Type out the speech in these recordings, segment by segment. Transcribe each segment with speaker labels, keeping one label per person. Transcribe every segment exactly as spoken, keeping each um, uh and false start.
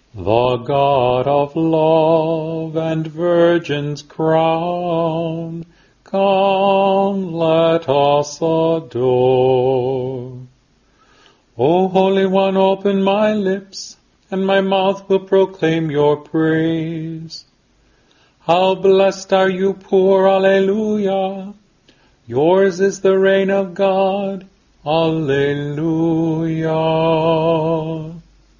Speaker 1: The God of love and virgin's crown, come, let us adore. O Holy One, open my lips, and my mouth will proclaim your praise. How blessed are you poor, Alleluia! Yours is the reign of God, Alleluia!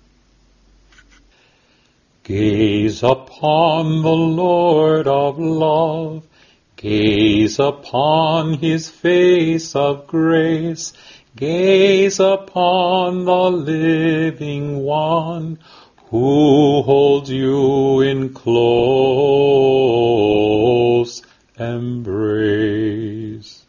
Speaker 1: Gaze upon the Lord of love, gaze upon his face of grace, gaze upon the living one, who holds you in close embrace.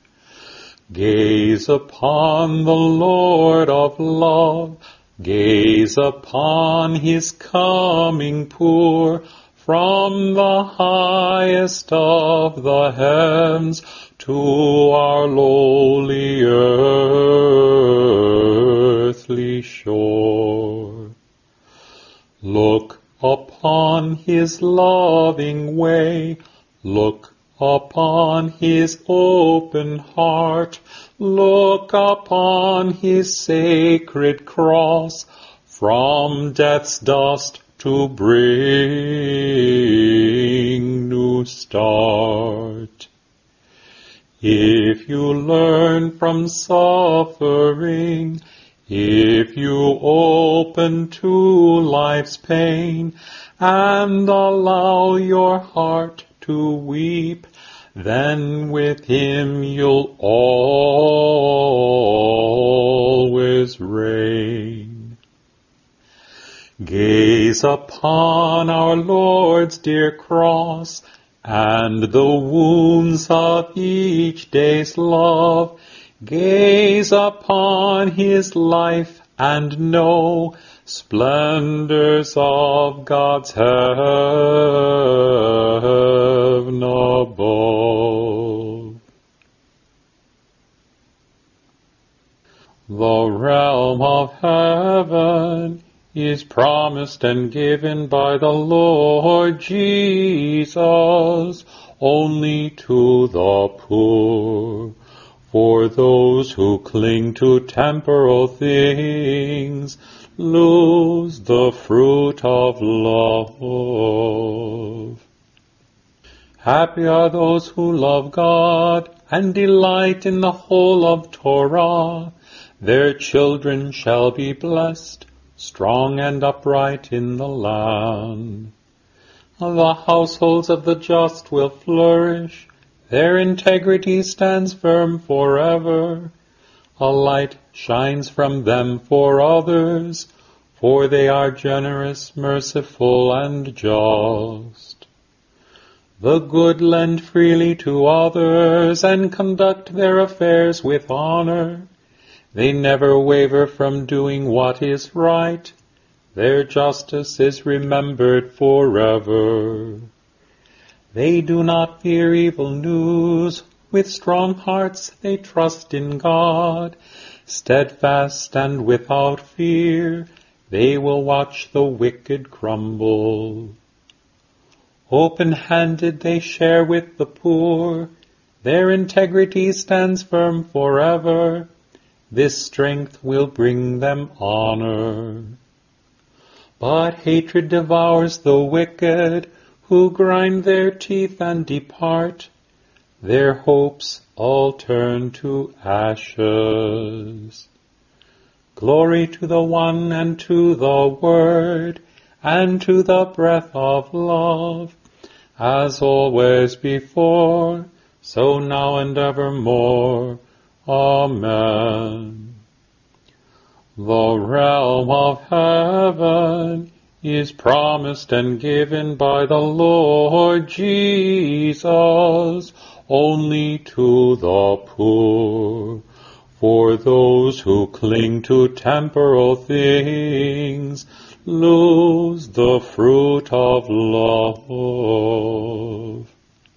Speaker 1: Gaze upon the Lord of love, gaze upon his coming poor, from the highest of the heavens to our lowly earthly shore. Look upon his loving way, look upon his open heart, look upon his sacred cross, from death's dust to bring new start. If you learn from suffering, if you open to life's pain, and allow your heart to weep, then with him you'll always reign. Gaze upon our Lord's dear cross, and the wounds of each day's love. Gaze upon his life, and know splendors of God's heaven above. The realm of heaven is promised and given by the Lord Jesus only to the poor. For those who cling to temporal things lose the fruit of love. Happy are those who love God and delight in the whole of Torah. Their children shall be blessed, strong and upright in the land. The households of the just will flourish. Their integrity stands firm forever. A light shines from them for others, for they are generous, merciful, and just. The good lend freely to others and conduct their affairs with honor. They never waver from doing what is right. Their justice is remembered forever. They do not fear evil news. With strong hearts they trust in God. Steadfast and without fear, they will watch the wicked crumble. Open-handed they share with the poor. Their integrity stands firm forever. This strength will bring them honor. But hatred devours the wicked, who grind their teeth and depart. Their hopes all turn to ashes. Glory to the One and to the Word and to the breath of love, as always before, so now and evermore. Amen. The realm of heaven is promised and given by the Lord Jesus only to the poor. For those who cling to temporal things lose the fruit of love.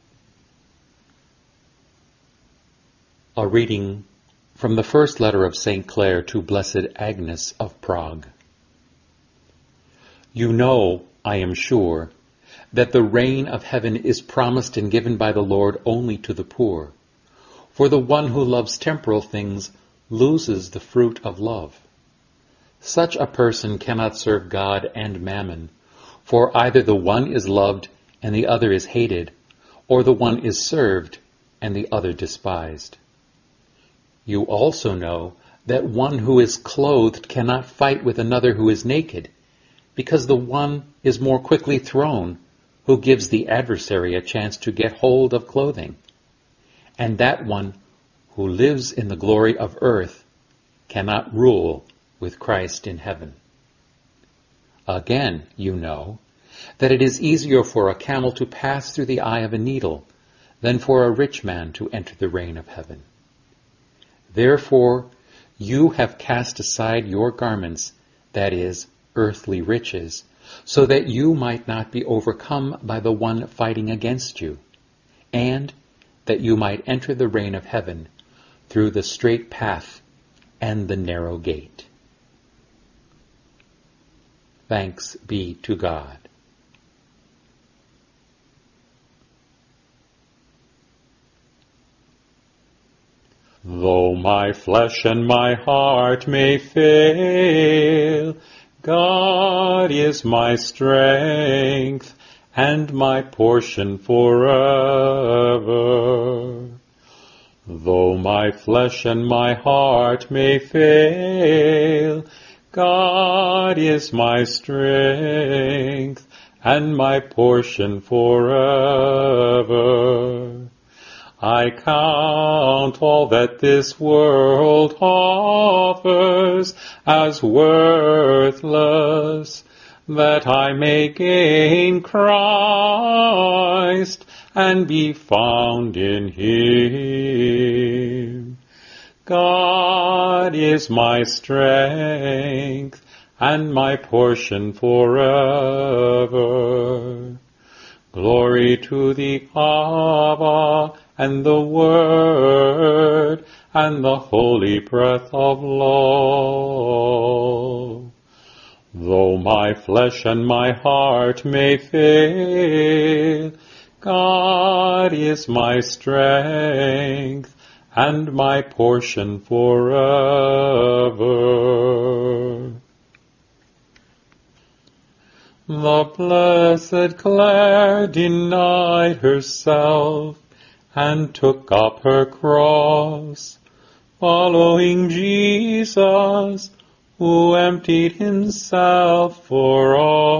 Speaker 1: A reading from the first letter of Saint Clare to Blessed Agnes of Prague. You know, I am sure, that the reign of heaven is promised and given by the Lord only to the poor. For the one who loves temporal things loses the fruit of love. Such a person cannot serve God and mammon, for either the one is loved and the other is hated, or the one is served and the other despised. You also know that one who is clothed cannot fight with another who is naked, because the one is more quickly thrown, who gives the adversary a chance to get hold of clothing. And that one who lives in the glory of earth cannot rule with Christ in heaven. Again, you know that it is easier for a camel to pass through the eye of a needle than for a rich man to enter the reign of heaven. Therefore, you have cast aside your garments, that is, earthly riches, so that you might not be overcome by the one fighting against you, and that you might enter the reign of heaven through the straight path and the narrow gate. Thanks be to God. Though my flesh and my heart may fail, God is my strength and my portion forever. Though my flesh and my heart may fail, God is my strength and my portion forever. I count all that this world offers as worthless, that I may gain Christ and be found in Him. God is my strength and my portion forever. Glory to the Abba and the Word and the holy breath of law. Though my flesh and my heart may fail, God is my strength and my portion forever. The blessed Clare denied herself and took up her cross, following Jesus, who emptied himself for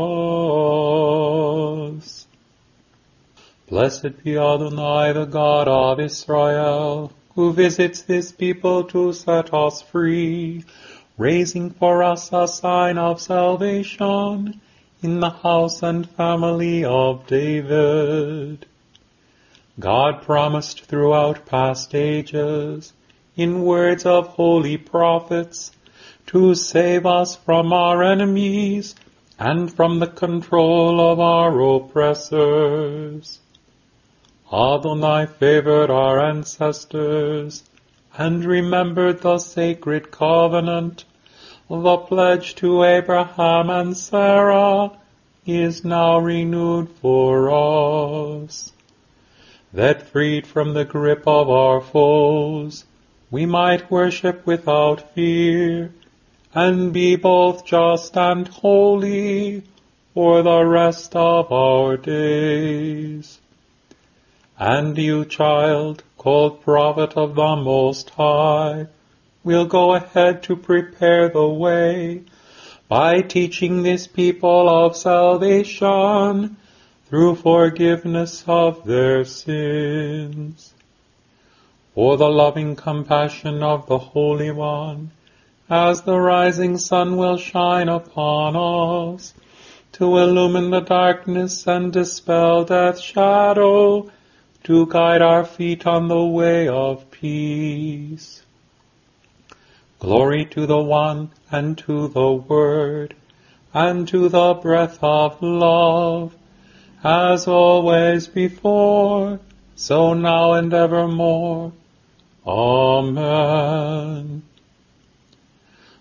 Speaker 1: us. Blessed be Adonai, the God of Israel, who visits this people to set us free, raising for us a sign of salvation in the house and family of David. God promised throughout past ages, in words of holy prophets, to save us from our enemies and from the control of our oppressors. Adonai favored our ancestors and remembered the sacred covenant. The pledge to Abraham and Sarah is now renewed for us, that freed from the grip of our foes, we might worship without fear, and be both just and holy for the rest of our days. And you, child, called prophet of the Most High, will go ahead to prepare the way by teaching this people of salvation through forgiveness of their sins. For the loving compassion of the Holy One, as the rising sun will shine upon us, to illumine the darkness and dispel death's shadow, to guide our feet on the way of peace. Glory to the One, and to the Word, and to the breath of love, as always before, so now and evermore. Amen.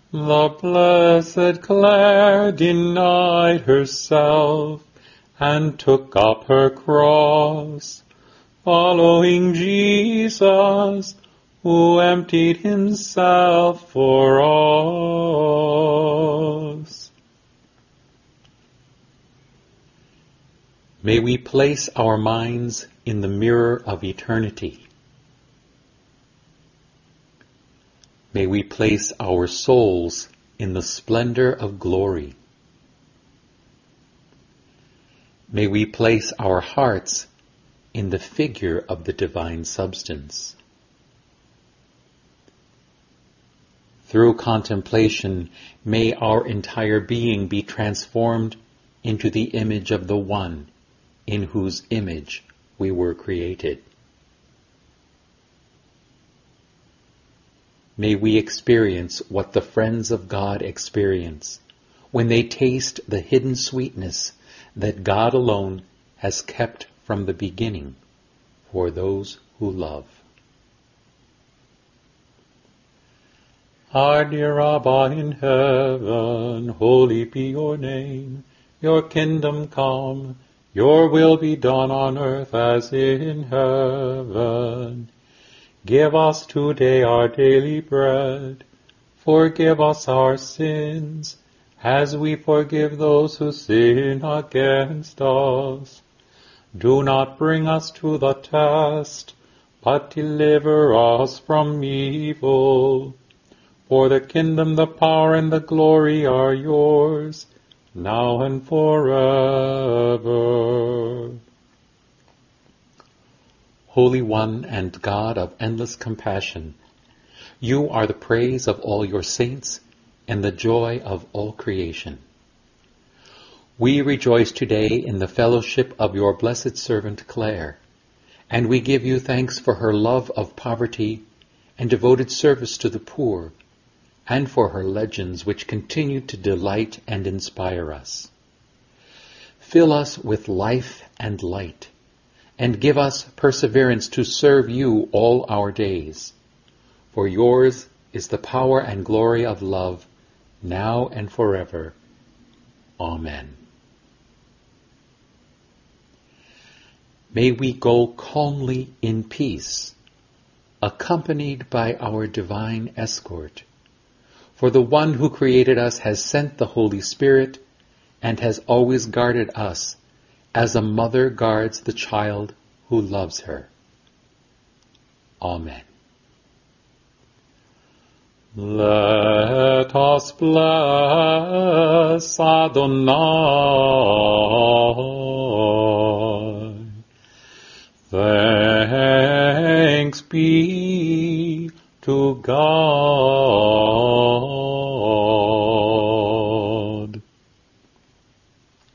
Speaker 1: The blessed Clare denied herself and took up her cross, following Jesus, who emptied himself for us. May we place our minds in the mirror of eternity. May we place our souls in the splendor of glory. May we place our hearts in the figure of the divine substance. Through contemplation, may our entire being be transformed into the image of the One in whose image we were created. May we experience what the friends of God experience when they taste the hidden sweetness that God alone has kept from the beginning for those who love. Our dear Abba in heaven, holy be your name. Your kingdom come, your will be done on earth as in heaven. Give us today our daily bread. Forgive us our sins, as we forgive those who sin against us. Do not bring us to the test, but deliver us from evil. For the kingdom, the power, and the glory are yours, now and forever. Holy One and God of endless compassion, you are the praise of all your saints and the joy of all creation. We rejoice today in the fellowship of your blessed servant Clare, and we give you thanks for her love of poverty and devoted service to the poor, and for her legends which continue to delight and inspire us. Fill us with life and light, and give us perseverance to serve you all our days. For yours is the power and glory of love, now and forever. Amen. May we go calmly in peace, accompanied by our divine escort. For the one who created us has sent the Holy Spirit and has always guarded us as a mother guards the child who loves her. Amen. Let us bless Adonai. Thanks be to God.